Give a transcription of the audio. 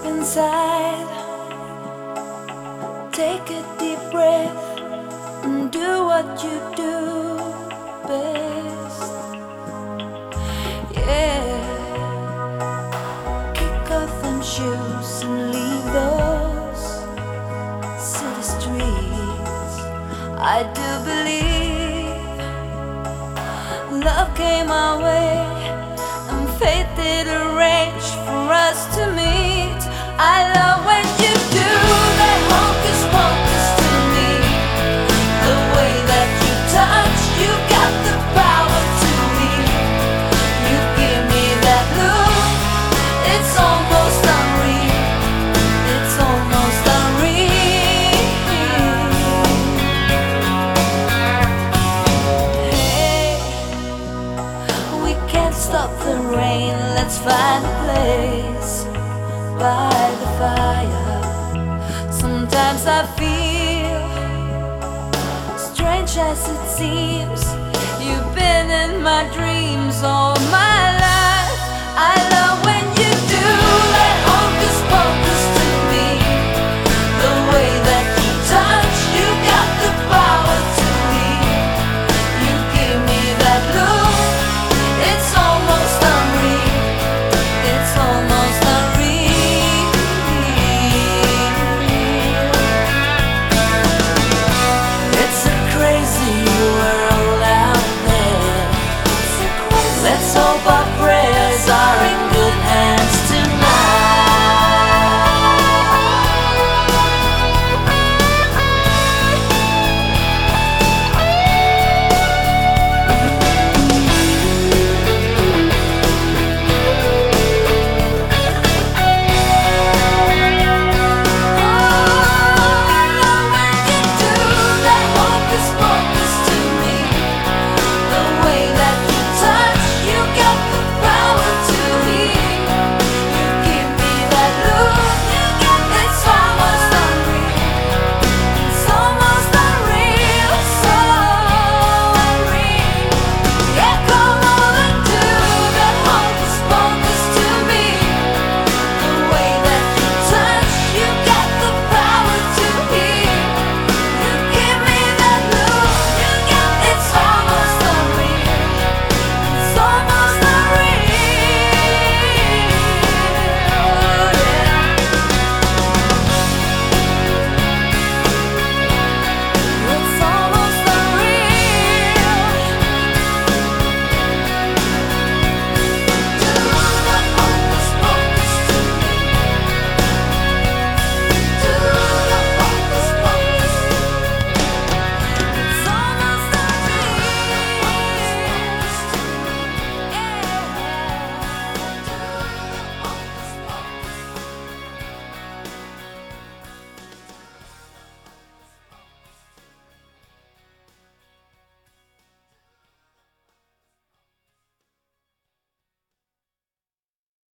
inside. Take a deep breath and do what you do best. Yeah, kick off them shoes and leave those city streets. I do believe love came our way and fate did arrange for us to meet. I love when you do that hocus pocus to me. The way that you touch, you got the power to me. You give me that look, it's almost unreal. It's almost unreal. Hey, we can't stop the rain, let's find a place by the fire. Sometimes I feel, strange as it seems, you've been in my dreams all